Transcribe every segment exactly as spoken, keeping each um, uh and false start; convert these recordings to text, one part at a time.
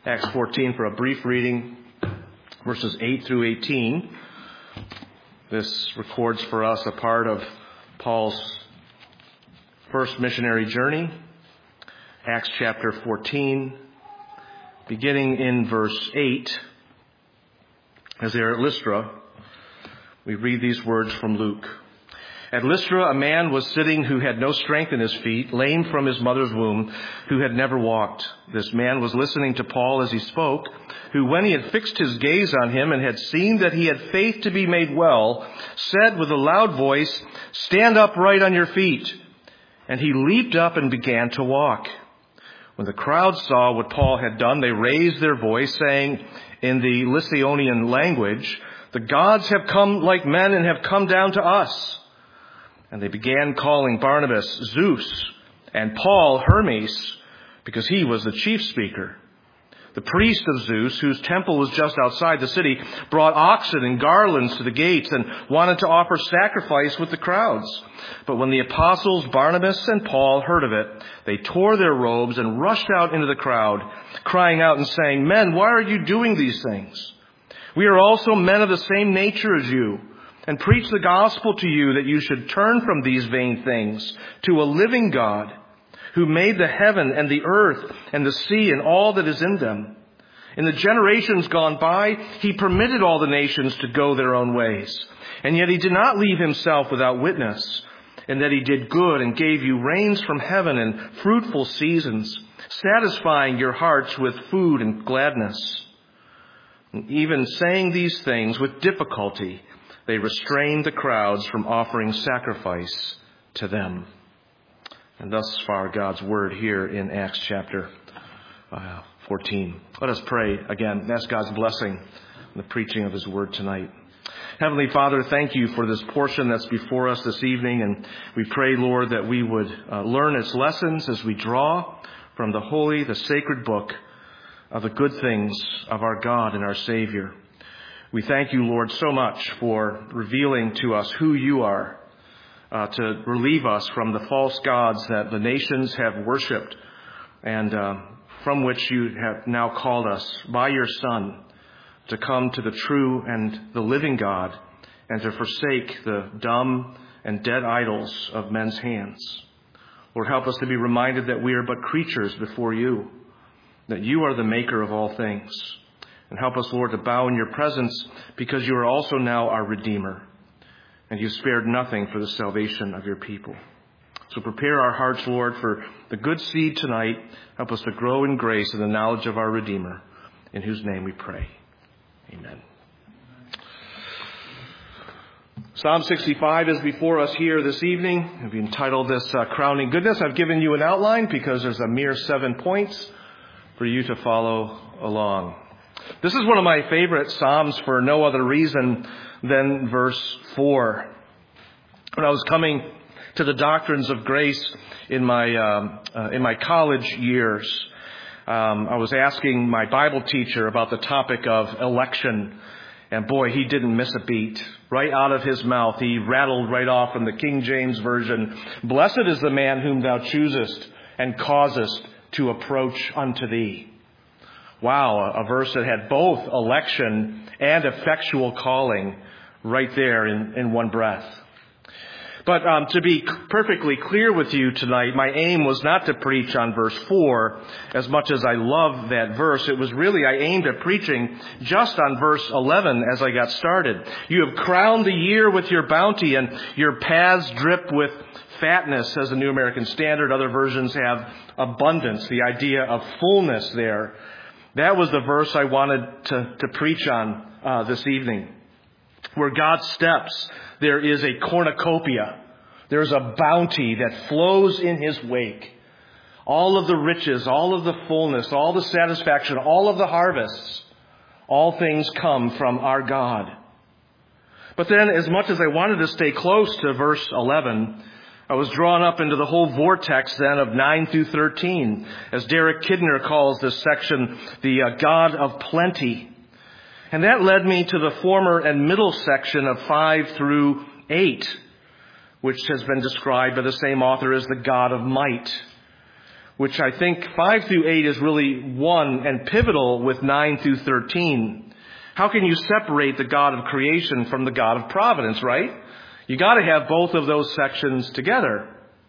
Acts fourteen for a brief reading, verses eight through eighteen. This records for us a part of Paul's first missionary journey. Acts chapter fourteen, beginning in verse eight. As they are at Lystra, we read these words from Luke. At Lystra, a man was sitting who had no strength in his feet, lame from his mother's womb, who had never walked. This man was listening to Paul as he spoke, who, when he had fixed his gaze on him and had seen that he had faith to be made well, said with a loud voice, "Stand upright on your feet." And he leaped up and began to walk. When the crowd saw what Paul had done, they raised their voice, saying in the Lycaonian language, "The gods have come like men and have come down to us." And they began calling Barnabas Zeus and Paul Hermes, because he was the chief speaker. The priest of Zeus, whose temple was just outside the city, brought oxen and garlands to the gates and wanted to offer sacrifice with the crowds. But when the apostles Barnabas and Paul heard of it, they tore their robes and rushed out into the crowd, crying out and saying, "Men, why are you doing these things? We are also men of the same nature as you, and preach the gospel to you that you should turn from these vain things to a living God, who made the heaven and the earth and the sea and all that is in them. In the generations gone by, he permitted all the nations to go their own ways. And yet he did not leave himself without witness, in that he did good and gave you rains from heaven and fruitful seasons, satisfying your hearts with food and gladness." And even saying these things with difficulty, they restrained the crowds from offering sacrifice to them. And thus far, God's word here in Acts chapter uh, fourteen. Let us pray again and ask God's blessing in the preaching of his word tonight. Heavenly Father, thank you for this portion that's before us this evening. And we pray, Lord, that we would uh, learn its lessons as we draw from the holy, the sacred book of the good things of our God and our Savior. We thank you, Lord, so much for revealing to us who you are, uh, to relieve us from the false gods that the nations have worshipped and uh, from which you have now called us by your Son to come to the true and the living God and to forsake the dumb and dead idols of men's hands. Lord, help us to be reminded that we are but creatures before you, that you are the maker of all things. And help us, Lord, to bow in your presence, because you are also now our Redeemer, and you spared nothing for the salvation of your people. So prepare our hearts, Lord, for the good seed tonight. Help us to grow in grace and the knowledge of our Redeemer, in whose name we pray. Amen. Psalm sixty-five is before us here this evening. We've entitled this uh, Crowning Goodness. I've given you an outline because there's a mere seven points for you to follow along. This is one of my favorite Psalms for no other reason than verse four. When I was coming to the doctrines of grace in my um, uh, in my college years, um, I was asking my Bible teacher about the topic of election. And boy, he didn't miss a beat. Right out of his mouth, he rattled right off from the King James Version, "Blessed is the man whom thou choosest and causest to approach unto thee." Wow, a verse that had both election and effectual calling right there in, in one breath. But um, to be perfectly clear with you tonight, my aim was not to preach on verse four as much as I love that verse. It was really, I aimed at preaching just on verse eleven as I got started. "You have crowned the year with your bounty, and your paths drip with fatness," says the New American Standard. Other versions have abundance, the idea of fullness there. That was the verse I wanted to, to preach on uh, this evening. Where God steps, there is a cornucopia. There's a bounty that flows in his wake. All of the riches, all of the fullness, all the satisfaction, all of the harvests, all things come from our God. But then, as much as I wanted to stay close to verse eleven, I was drawn up into the whole vortex then of nine through thirteen, as Derek Kidner calls this section the uh, God of plenty. And that led me to the former and middle section of five through eight, which has been described by the same author as the God of might. which I think five through eight is really one and pivotal with nine through thirteen. How can you separate the God of creation from the God of providence, right? You got to have both of those sections together.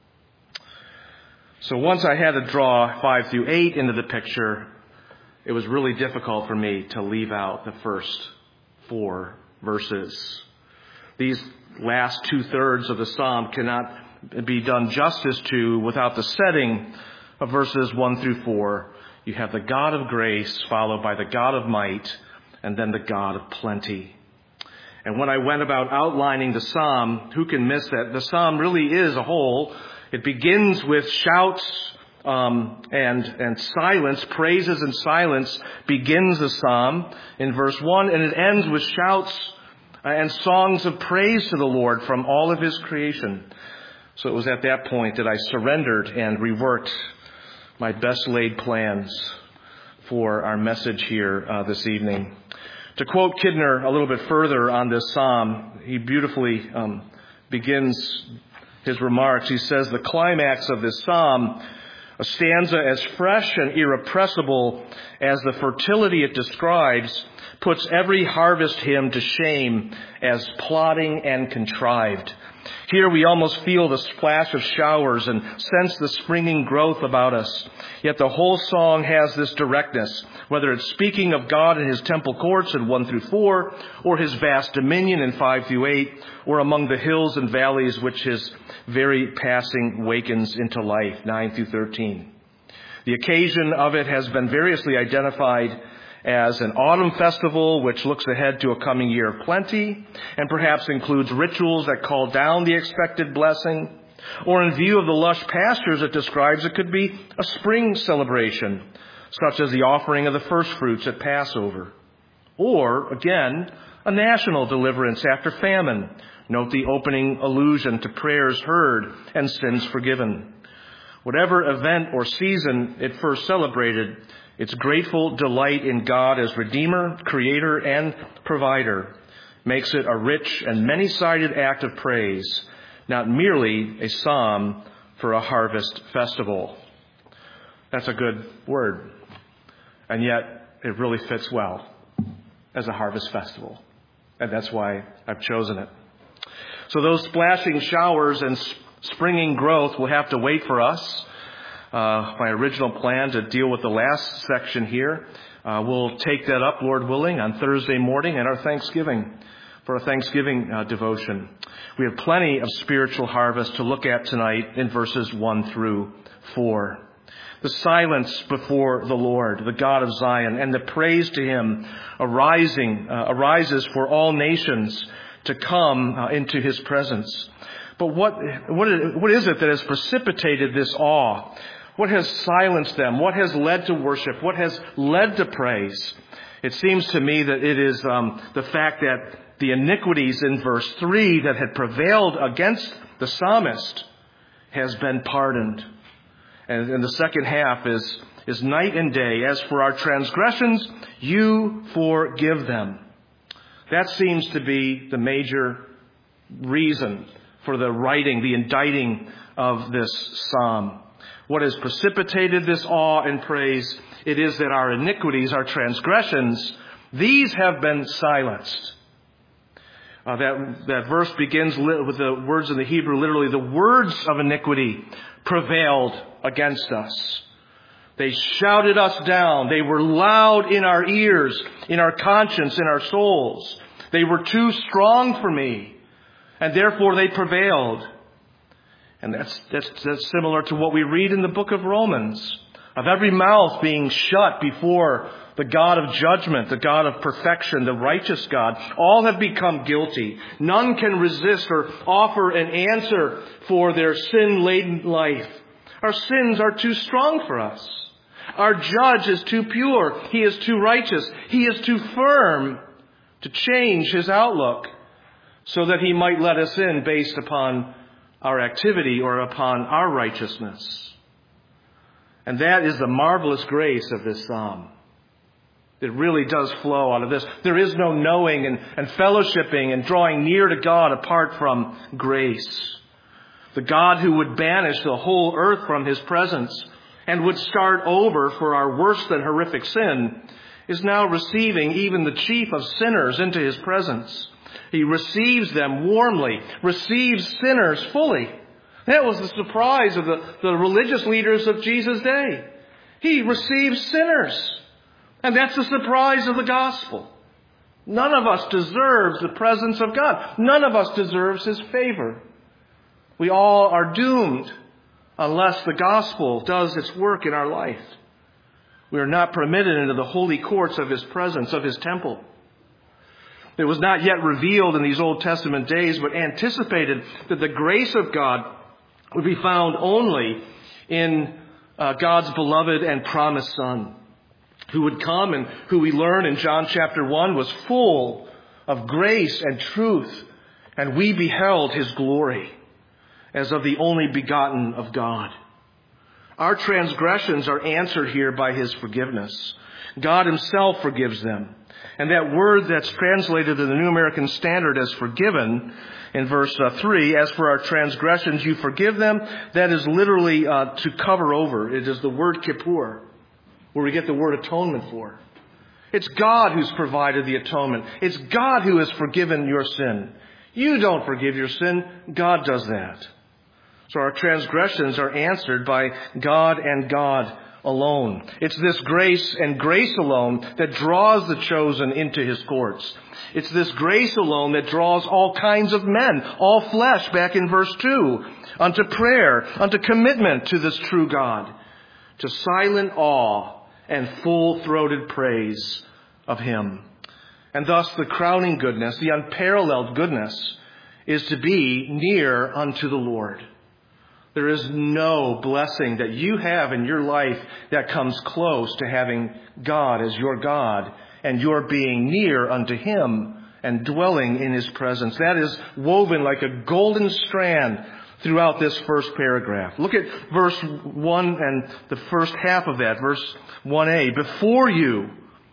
So once I had to draw five through eight into the picture, it was really difficult for me to leave out the first four verses. These last two-thirds of the psalm cannot be done justice to without the setting of verses one through four. You have the God of grace followed by the God of might and then the God of plenty. And when I went about outlining the psalm, who can miss that? The psalm really is a whole. It begins with shouts um, and and silence, praises and silence begins the psalm in verse one, and it ends with shouts and songs of praise to the Lord from all of his creation. So it was at that point that I surrendered and reworked my best laid plans for our message here uh, this evening. To quote Kidner a little bit further on this psalm, he beautifully um, begins his remarks. He says, the climax of this psalm, a stanza as fresh and irrepressible as the fertility it describes, puts every harvest hymn to shame as plotting and contrived. Here we almost feel the splash of showers and sense the springing growth about us. Yet the whole song has this directness, whether it's speaking of God in his temple courts in one through four, or his vast dominion in five through eight, or among the hills and valleys which his very passing wakens into life, nine through thirteen. The occasion of it has been variously identified as an autumn festival which looks ahead to a coming year of plenty and perhaps includes rituals that call down the expected blessing, or in view of the lush pastures it describes, it could be a spring celebration, such as the offering of the first fruits at Passover, or, again, a national deliverance after famine. Note the opening allusion to prayers heard and sins forgiven. Whatever event or season it first celebrated, its grateful delight in God as Redeemer, Creator, and Provider makes it a rich and many-sided act of praise, not merely a psalm for a harvest festival. That's a good word, and yet it really fits well as a harvest festival, and that's why I've chosen it. So those splashing showers and springing growth will have to wait for us. Uh, my original plan to deal with the last section here. Uh, we'll take that up, Lord willing, on Thursday morning and our Thanksgiving, for our Thanksgiving uh, devotion. We have plenty of spiritual harvest to look at tonight in verses one through four. The silence before the Lord, the God of Zion, and the praise to him arising, uh, arises for all nations to come uh, into his presence. But what, what, what is it that has precipitated this awe? What has silenced them? What has led to worship? What has led to praise? It seems to me that it is um, the fact that the iniquities in verse three that had prevailed against the psalmist has been pardoned. And, and the second half is, is night and day. As for our transgressions, you forgive them. That seems to be the major reason for the writing, the inditing of this psalm. What has precipitated this awe and praise? It is that our iniquities, our transgressions, these have been silenced. Uh, that, that verse begins with the words in the Hebrew, literally, the words of iniquity prevailed against us. They shouted us down. They were loud in our ears, in our conscience, in our souls. They were too strong for me, and therefore they prevailed. And that's, that's, that's similar to what we read in the book of Romans, of every mouth being shut before the God of judgment, the God of perfection, the righteous God. All have become guilty. None can resist or offer an answer for their sin-laden life. Our sins are too strong for us. Our judge is too pure. He is too righteous. He is too firm to change his outlook so that he might let us in based upon our activity or upon our righteousness. And that is the marvelous grace of this psalm. It really does flow out of this. There is no knowing and, and fellowshipping and drawing near to God apart from grace. The God who would banish the whole earth from his presence and would start over for our worse than horrific sin, is now receiving even the chief of sinners into his presence. He receives them warmly, receives sinners fully. That was the surprise of the, the religious leaders of Jesus' day. He receives sinners. And that's the surprise of the gospel. None of us deserves the presence of God. None of us deserves his favor. We all are doomed unless the gospel does its work in our life. We are not permitted into the holy courts of his presence, of his temple. It was not yet revealed in these Old Testament days, but anticipated that the grace of God would be found only in uh, God's beloved and promised Son, who would come and who we learn in John chapter one was full of grace and truth, and we beheld his glory as of the only begotten of God. Our transgressions are answered here by his forgiveness. God himself forgives them. And that word that's translated in the New American Standard as forgiven in verse uh, three, as for our transgressions you forgive them, that is literally uh, to cover over. It is the word kippur, where we get the word atonement for. It's God who's provided the atonement. It's God who has forgiven your sin. You don't forgive your sin. God does that. So our transgressions are answered by God and God alone. It's this grace and grace alone that draws the chosen into his courts. It's this grace alone that draws all kinds of men, all flesh, back in verse two, unto prayer, unto commitment to this true God, to silent awe and full-throated praise of him. And thus the crowning goodness, the unparalleled goodness, is to be near unto the Lord. There is no blessing that you have in your life that comes close to having God as your God and your being near unto him and dwelling in his presence. That is woven like a golden strand throughout this first paragraph. Look at verse one and the first half of that, verse one a. Before you,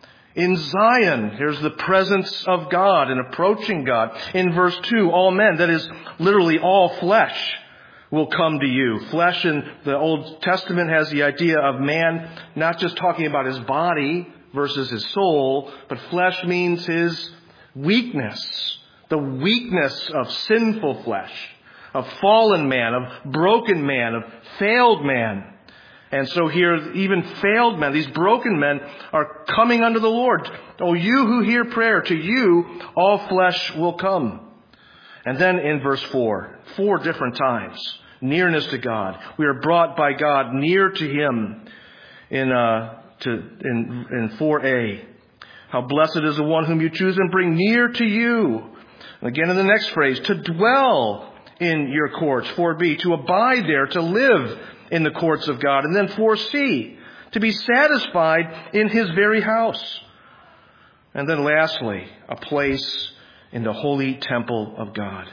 in Zion, here's the presence of God and approaching God. In verse two, all men, that is literally all flesh, will come to you. Flesh in the Old Testament has the idea of man not just talking about his body versus his soul, but flesh means his weakness, the weakness of sinful flesh, of fallen man, of broken man, of failed man. And so here, even failed men, these broken men, are coming unto the Lord. Oh, you who hear prayer, to you all flesh will come. And then in verse four, four different times, nearness to God. We are brought by God near to him in uh, to in, in four a. How blessed is the one whom you choose and bring near to you. And again in the next phrase, to dwell in your courts. four b, to abide there, to live in the courts of God. And then four c, to be satisfied in his very house. And then lastly, a place in the holy temple of God.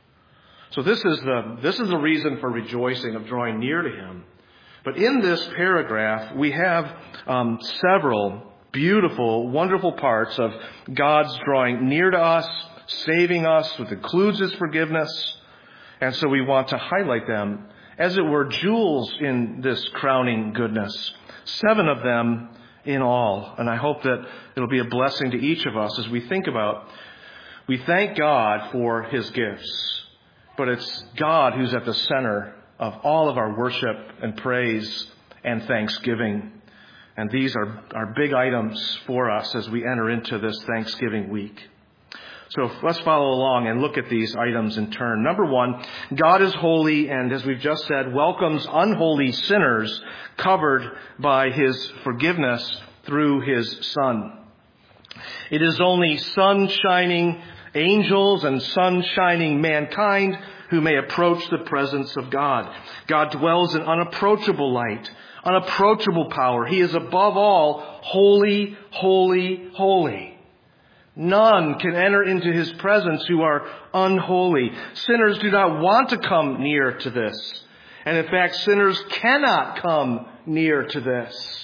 So this is the this is the reason for rejoicing, of drawing near to him. But in this paragraph, we have um, several beautiful, wonderful parts of God's drawing near to us, saving us, which includes his forgiveness. And so we want to highlight them, as it were, jewels in this crowning goodness. Seven of them in all. And I hope that it'll be a blessing to each of us as we think about, we thank God for his gifts, but it's God who's at the center of all of our worship and praise and thanksgiving. And these are, are big items for us as we enter into this Thanksgiving week. So let's follow along and look at these items in turn. Number one, God is holy and, as we've just said, welcomes unholy sinners covered by his forgiveness through his Son. It is only sun-shining angels and sun-shining mankind who may approach the presence of God. God dwells in unapproachable light, unapproachable power. He is above all holy, holy, holy. None can enter into his presence who are unholy. Sinners do not want to come near to this. And in fact, sinners cannot come near to this.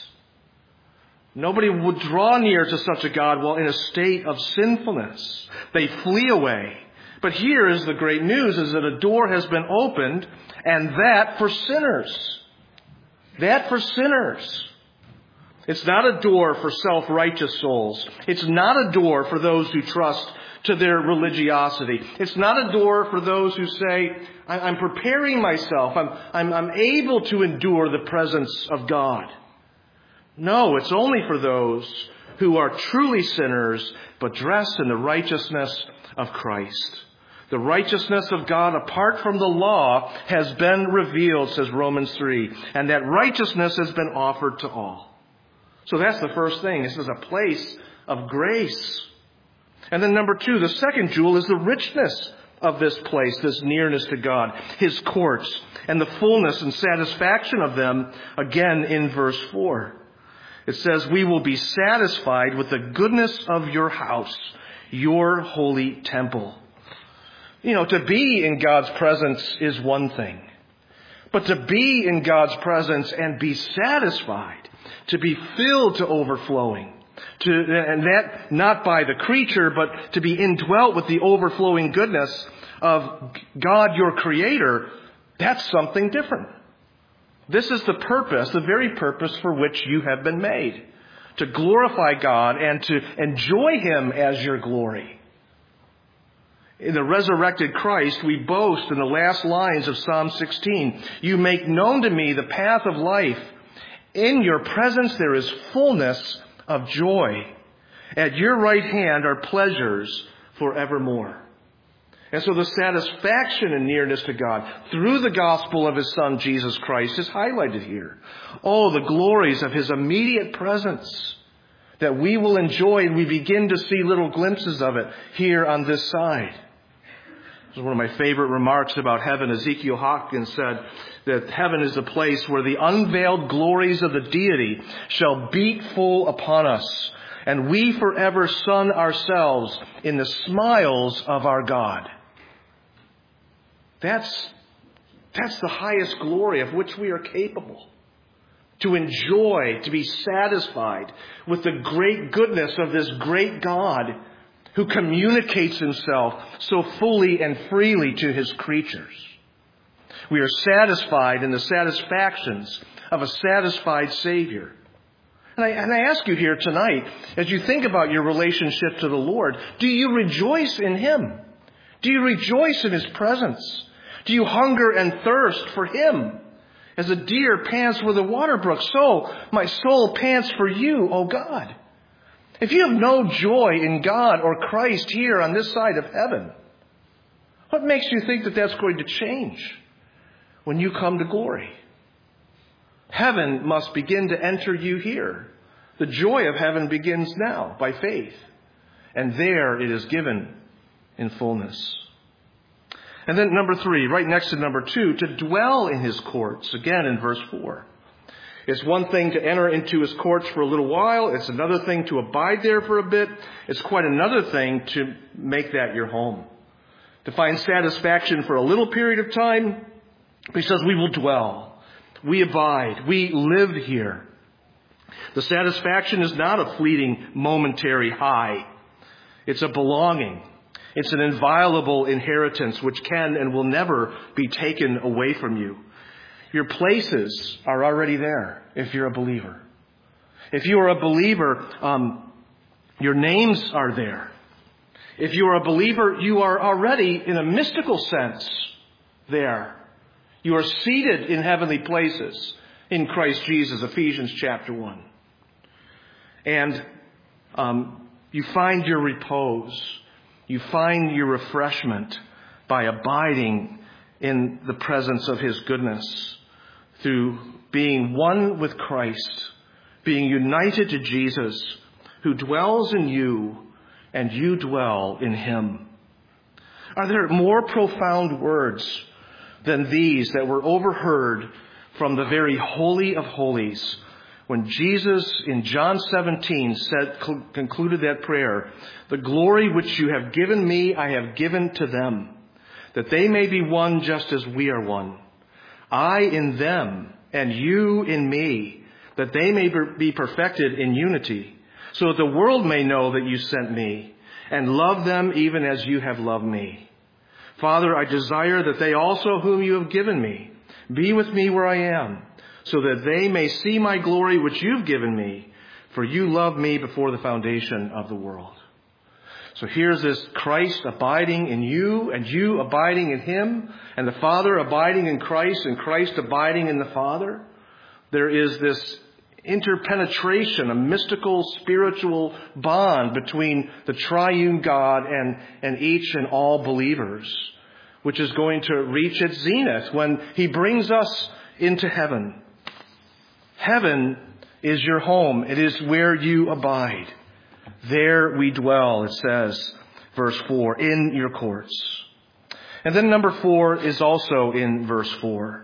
Nobody would draw near to such a God while in a state of sinfulness. They flee away. But here is the great news, is that a door has been opened, and that for sinners. That for sinners. It's not a door for self-righteous souls. It's not a door for those who trust to their religiosity. It's not a door for those who say, I'm preparing myself. I'm, I'm, I'm able to endure the presence of God. No, it's only for those who are truly sinners, but dressed in the righteousness of Christ. The righteousness of God apart from the law has been revealed, says Romans three, and that righteousness has been offered to all. So that's the first thing. This is a place of grace. And then number two, the second jewel is the richness of this place, this nearness to God, His courts, and the fullness and satisfaction of them, again in verse four. It says, we will be satisfied with the goodness of your house, your holy temple. You know, to be in God's presence is one thing. But to be in God's presence and be satisfied, to be filled to overflowing, to, and that not by the creature, but to be indwelt with the overflowing goodness of God, your Creator, that's something different. This is the purpose, the very purpose for which you have been made. To glorify God and to enjoy Him as your glory. In the resurrected Christ, we boast in the last lines of Psalm sixteen, you make known to me the path of life. In your presence there is fullness of joy. At your right hand are pleasures forevermore. And so the satisfaction and nearness to God through the gospel of His Son, Jesus Christ, is highlighted here. Oh, the glories of His immediate presence that we will enjoy, and we begin to see little glimpses of it here on this side. This is one of my favorite remarks about heaven. Ezekiel Hawkins said that heaven is the place where the unveiled glories of the deity shall beat full upon us, and we forever sun ourselves in the smiles of our God. That's, that's the highest glory of which we are capable. To enjoy, to be satisfied with the great goodness of this great God who communicates Himself so fully and freely to His creatures. We are satisfied in the satisfactions of a satisfied Savior. And I, and I ask you here tonight, as you think about your relationship to the Lord, do you rejoice in Him? Do you rejoice in His presence? Do you hunger and thirst for Him? As a deer pants for the water brook, so my soul pants for you, O God. If you have no joy in God or Christ here on this side of heaven, what makes you think that that's going to change when you come to glory? Heaven must begin to enter you here. The joy of heaven begins now by faith. And there it is given in fullness. And then number three, right next to number two, to dwell in His courts, again in verse four. It's one thing to enter into His courts for a little while. It's another thing to abide there for a bit. It's quite another thing to make that your home. To find satisfaction for a little period of time. He says we will dwell. We abide. We live here. The satisfaction is not a fleeting momentary high. It's a belonging. It's an inviolable inheritance which can and will never be taken away from you. Your places are already there if you're a believer. If you are a believer, um, your names are there. If you are a believer, you are already, in a mystical sense, there. You are seated in heavenly places in Christ Jesus, Ephesians chapter one. And um, you find your repose. You find your refreshment by abiding in the presence of His goodness through being one with Christ, being united to Jesus, who dwells in you and you dwell in Him. Are there more profound words than these that were overheard from the very Holy of Holies when Jesus in John seventeen said, concluded that prayer, the glory which you have given me, I have given to them, that they may be one just as we are one. I in them and you in me, that they may be perfected in unity, so that the world may know that you sent me and love them even as you have loved me. Father, I desire that they also whom you have given me be with me where I am, so that they may see my glory which you've given me, for you loved me before the foundation of the world. So here's this Christ abiding in you and you abiding in him, and the Father abiding in Christ and Christ abiding in the Father. There is this interpenetration, a mystical spiritual bond between the triune God and, and each and all believers, which is going to reach its zenith when he brings us into heaven. Heaven is your home. It is where you abide. There we dwell, it says, verse four, in your courts. And then number four is also in verse four.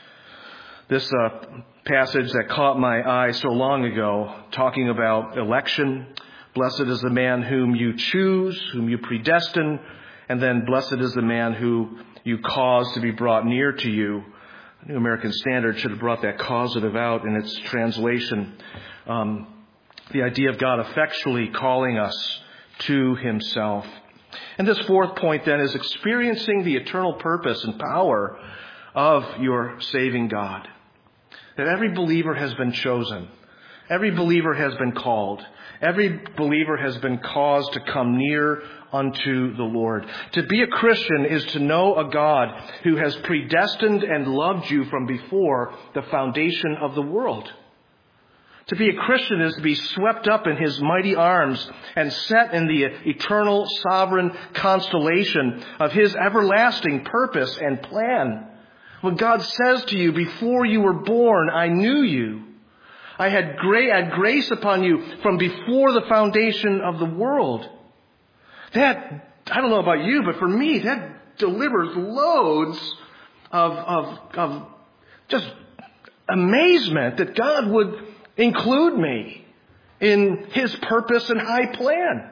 This uh, passage that caught my eye so long ago, talking about election. Blessed is the man whom you choose, whom you predestine, and then blessed is the man who you cause to be brought near to you. The New American Standard should have brought that causative out in its translation. Um, the idea of God effectually calling us to himself. And this fourth point then is experiencing the eternal purpose and power of your saving God. That every believer has been chosen. Every believer has been called. Every believer has been caused to come near unto the Lord. To be a Christian is to know a God who has predestined and loved you from before the foundation of the world. To be a Christian is to be swept up in his mighty arms and set in the eternal sovereign constellation of his everlasting purpose and plan. When God says to you, before you were born, I knew you. I had, gra- had grace upon you from before the foundation of the world. That, I don't know about you, but for me, that delivers loads of, of, of just amazement that God would include me in his purpose and high plan.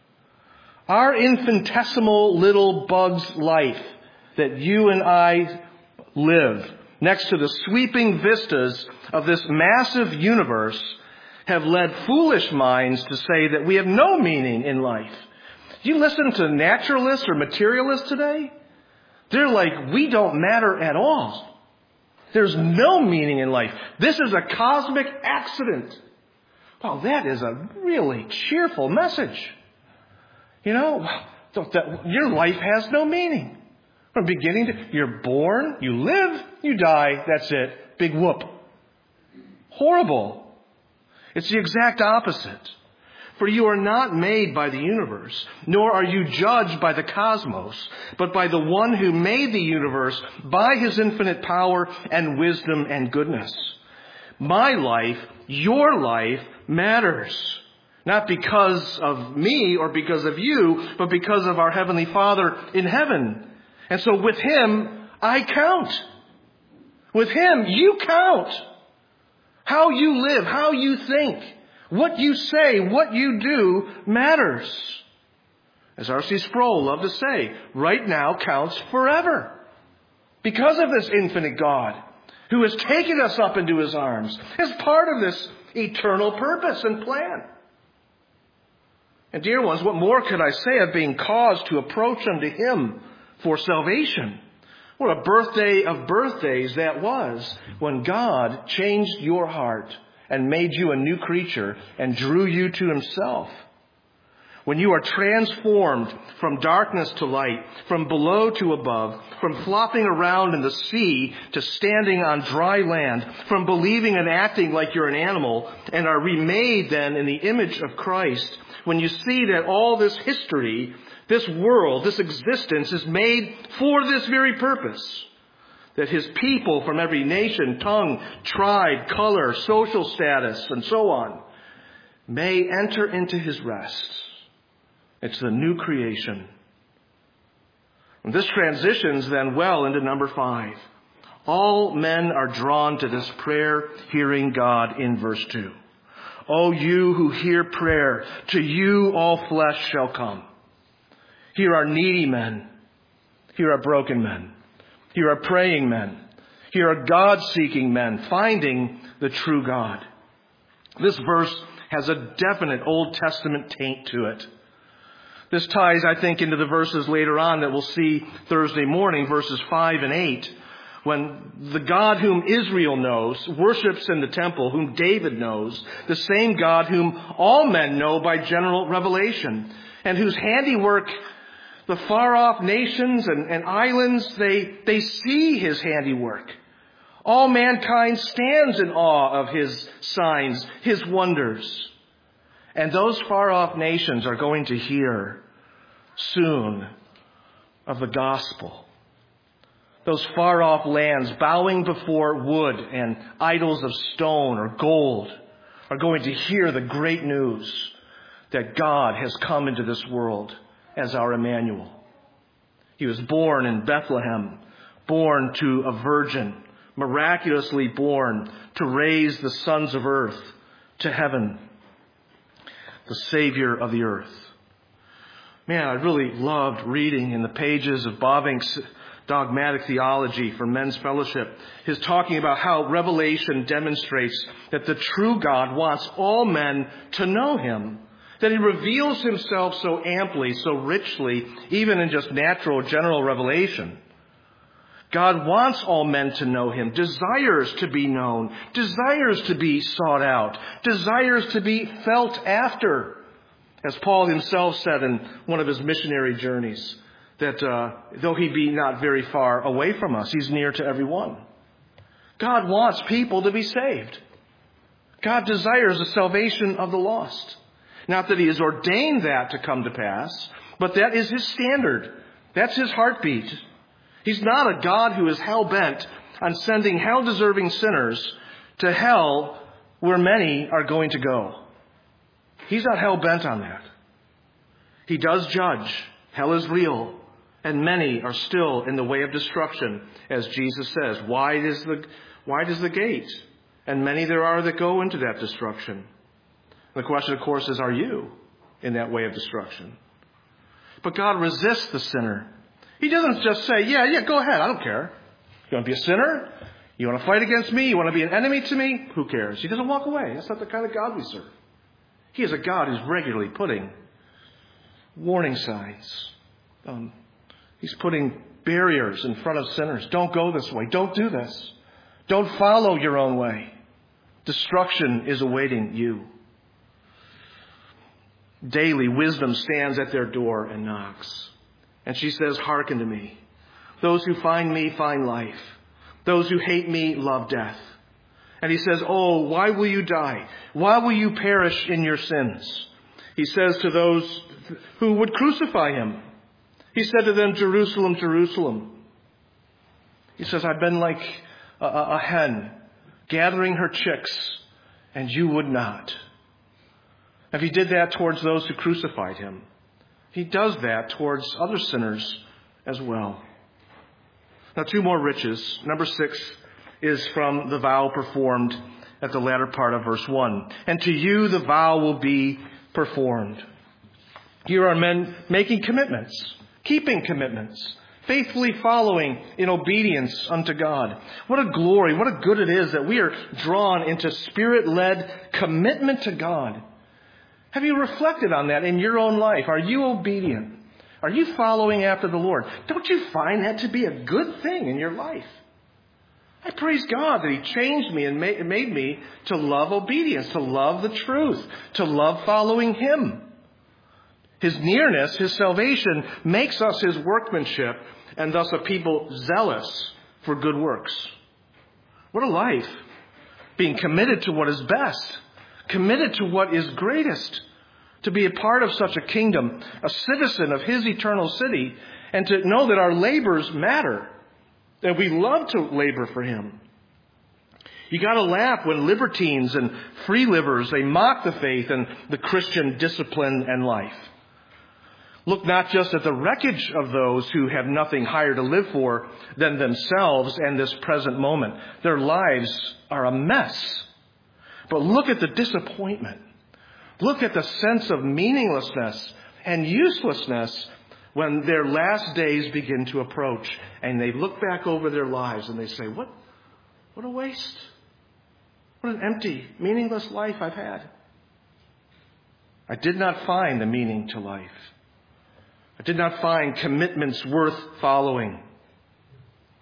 Our infinitesimal little bug's life that you and I live next to the sweeping vistas of this massive universe have led foolish minds to say that we have no meaning in life. You listen to naturalists or materialists today, they're like, we don't matter at all. There's no meaning in life. This is a cosmic accident. Well, that is a really cheerful message. You know, that your life has no meaning. From beginning to, you're born, you live, you die, that's it. Big whoop. Horrible. It's the exact opposite. For you are not made by the universe, nor are you judged by the cosmos, but by the one who made the universe by his infinite power and wisdom and goodness. My life, your life, matters. Not because of me or because of you, but because of our Heavenly Father in heaven. And so with him, I count. With him, you count. How you live, how you think, what you say, what you do matters. As R C Sproul loved to say, right now counts forever. Because of this infinite God who has taken us up into his arms as part of this eternal purpose and plan. And dear ones, what more could I say of being caused to approach unto him for salvation? What a birthday of birthdays that was when God changed your heart and made you a new creature and drew you to himself. When you are transformed from darkness to light, from below to above, from flopping around in the sea to standing on dry land, from believing and acting like you're an animal and are remade then in the image of Christ, when you see that all this history, this world, this existence is made for this very purpose. That his people from every nation, tongue, tribe, color, social status, and so on, may enter into his rest. It's the new creation. And this transitions then well into number five. All men are drawn to this prayer, hearing God in verse two. O you who hear prayer, to you all flesh shall come. Here are needy men. Here are broken men. Here are praying men. Here are God-seeking men, finding the true God. This verse has a definite Old Testament taint to it. This ties, I think, into the verses later on that we'll see Thursday morning, verses five and eight, When the God whom Israel knows worships in the temple, whom David knows, the same God whom all men know by general revelation, and whose handiwork the far-off nations and, and islands, they, they see his handiwork. All mankind stands in awe of his signs, his wonders. And those far-off nations are going to hear soon of the gospel. Those far-off lands bowing before wood and idols of stone or gold are going to hear the great news that God has come into this world as our Emmanuel. He was born in Bethlehem, born to a virgin, miraculously born to raise the sons of earth to heaven, the Savior of the earth. Man, I really loved reading in the pages of Bavinck's Dogmatic Theology for Men's Fellowship, his talking about how Revelation demonstrates that the true God wants all men to know him, that he reveals himself so amply, so richly, even in just natural general revelation. God wants all men to know him, desires to be known, desires to be sought out, desires to be felt after. As Paul himself said in one of his missionary journeys, that uh, though he be not very far away from us, he's near to everyone. God wants people to be saved. God desires the salvation of the lost. Not that he has ordained that to come to pass, but that is his standard. That's his heartbeat. He's not a God who is hell-bent on sending hell-deserving sinners to hell where many are going to go. He's not hell-bent on that. He does judge. Hell is real. And many are still in the way of destruction, as Jesus says. Wide is the, wide is the gate, and many there are that go into that destruction. The question, of course, is, are you in that way of destruction? But God resists the sinner. He doesn't just say, yeah, yeah, go ahead, I don't care. You want to be a sinner? You want to fight against me? You want to be an enemy to me? Who cares? He doesn't walk away. That's not the kind of God we serve. He is a God who's regularly putting warning signs. Um, he's putting barriers in front of sinners. Don't go this way. Don't do this. Don't follow your own way. Destruction is awaiting you. Daily, wisdom stands at their door and knocks. And she says, hearken to me. Those who find me find life. Those who hate me love death. And he says, oh, why will you die? Why will you perish in your sins? He says to those who would crucify him, he said to them, Jerusalem, Jerusalem. He says, I've been like a, a hen gathering her chicks, and you would not. If he did that towards those who crucified him, he does that towards other sinners as well. Now, two more riches. Number six is from the vow performed at the latter part of verse one. And to you the vow will be performed. Here are men making commitments, keeping commitments, faithfully following in obedience unto God. What a glory, what a good it is that we are drawn into Spirit-led commitment to God. Have you reflected on that in your own life? Are you obedient? Are you following after the Lord? Don't you find that to be a good thing in your life? I praise God that he changed me and made me to love obedience, to love the truth, to love following him. His nearness, his salvation, makes us his workmanship and thus a people zealous for good works. What a life, being committed to what is best, committed to what is greatest, to be a part of such a kingdom, a citizen of his eternal city, and to know that our labors matter, that we love to labor for him. You got to laugh when libertines and free livers, they mock the faith and the Christian discipline and life. Look not just at the wreckage of those who have nothing higher to live for than themselves and this present moment. Their lives are a mess. But look at the disappointment. Look at the sense of meaninglessness and uselessness when their last days begin to approach. And they look back over their lives and they say, what, what a waste. What an empty, meaningless life I've had. I did not find the meaning to life. I did not find commitments worth following.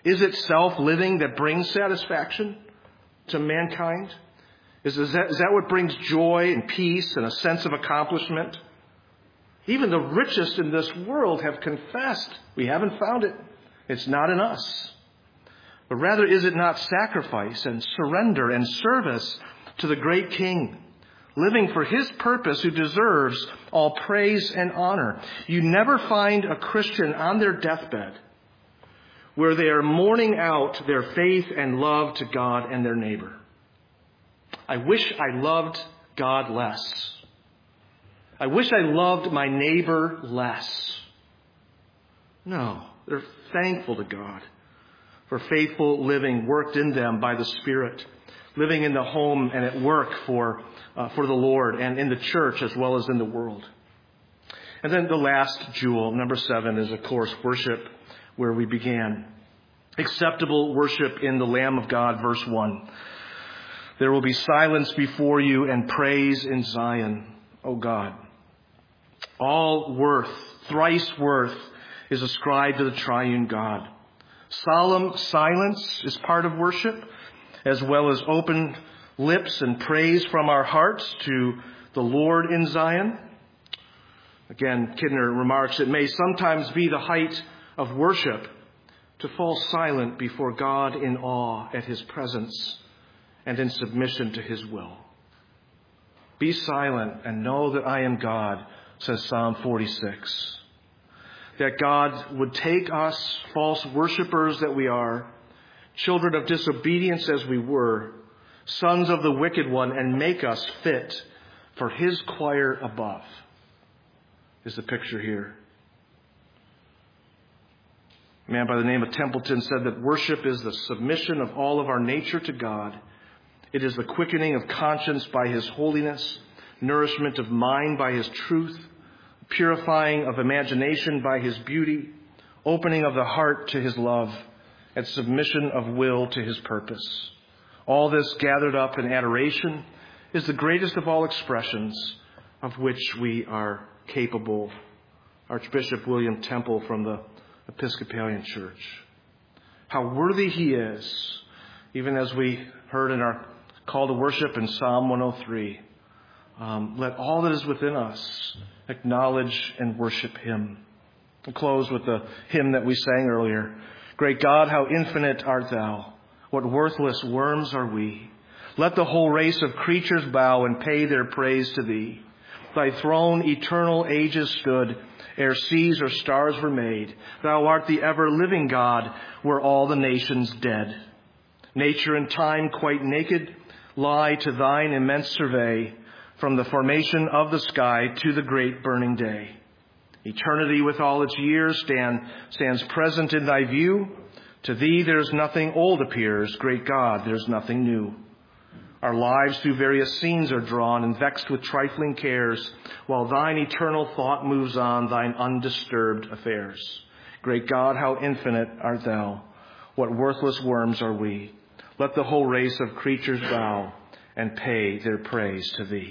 Is it self-living that brings satisfaction to mankind? Is, is, that, is that what brings joy and peace and a sense of accomplishment? Even the richest in this world have confessed we haven't found it. It's not in us. But rather, is it not sacrifice and surrender and service to the great King, living for his purpose, who deserves all praise and honor? You never find a Christian on their deathbed where they are mourning out their faith and love to God and their neighbor. I wish I loved God less. I wish I loved my neighbor less. No, they're thankful to God for faithful living worked in them by the Spirit, living in the home and at work for uh, for the Lord and in the church as well as in the world. And then the last jewel, number seven, is, of course, worship, where we began. Acceptable worship in the Lamb of God, verse one. There will be silence before you and praise in Zion, O God. All worth, thrice worth, is ascribed to the triune God. Solemn silence is part of worship, as well as open lips and praise from our hearts to the Lord in Zion. Again, Kidner remarks, it may sometimes be the height of worship to fall silent before God in awe at his presence and in submission to his will. Be silent and know that I am God, says Psalm forty-six. That God would take us, false worshipers that we are, children of disobedience as we were, sons of the wicked one, and make us fit for his choir above, is the picture here. A man by the name of Templeton said that worship is the submission of all of our nature to God. It is the quickening of conscience by his holiness, nourishment of mind by his truth, purifying of imagination by his beauty, opening of the heart to his love, and submission of will to his purpose. All this gathered up in adoration is the greatest of all expressions of which we are capable. Archbishop William Temple from the Episcopalian Church. How worthy he is, even as we heard in our call to worship in Psalm one oh three. Um, let all that is within us acknowledge and worship him. We'll close with the hymn that we sang earlier. Great God, how infinite art thou. What worthless worms are we. Let the whole race of creatures bow and pay their praise to thee. Thy throne eternal ages stood, ere seas or stars were made. Thou art the ever-living God, were all the nations dead. Nature and time quite naked lie to thine immense survey, from the formation of the sky to the great burning day. Eternity with all its years stand, stands present in thy view. To thee there's nothing old appears, great God, there's nothing new. Our lives through various scenes are drawn and vexed with trifling cares, while thine eternal thought moves on thine undisturbed affairs. Great God, how infinite art thou. What worthless worms are we. Let the whole race of creatures bow and pay their praise to thee.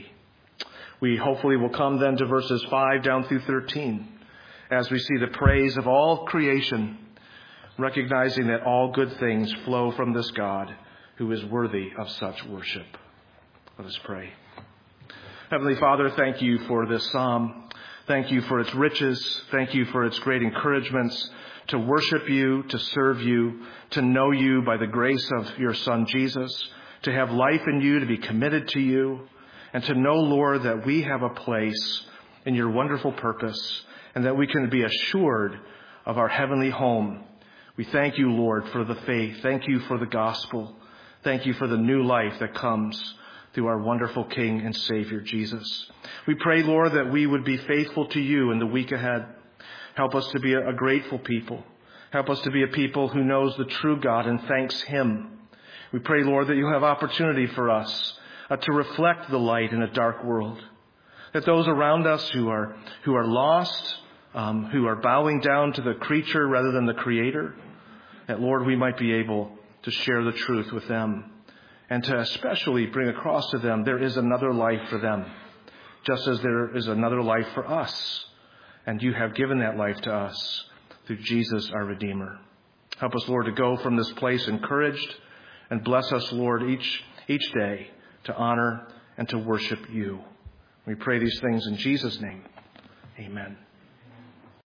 We hopefully will come then to verses five down through thirteen as we see the praise of all creation, recognizing that all good things flow from this God who is worthy of such worship. Let us pray. Heavenly Father, thank you for this psalm. Thank you for its riches. Thank you for its great encouragements to worship you, to serve you, to know you by the grace of your Son Jesus, to have life in you, to be committed to you, and to know, Lord, that we have a place in your wonderful purpose and that we can be assured of our heavenly home. We thank you, Lord, for the faith. Thank you for the gospel. Thank you for the new life that comes through our wonderful King and Savior, Jesus. We pray, Lord, that we would be faithful to you in the week ahead. Help us to be a grateful people. Help us to be a people who knows the true God and thanks him. We pray, Lord, that you have opportunity for us Uh, to reflect the light in a dark world. That those around us who are who are lost, um, who are bowing down to the creature rather than the Creator, that, Lord, we might be able to share the truth with them and to especially bring across to them there is another life for them, just as there is another life for us. And you have given that life to us through Jesus, our Redeemer. Help us, Lord, to go from this place encouraged, and bless us, Lord, each, each day to honor and to worship you. We pray these things in Jesus' name. Amen.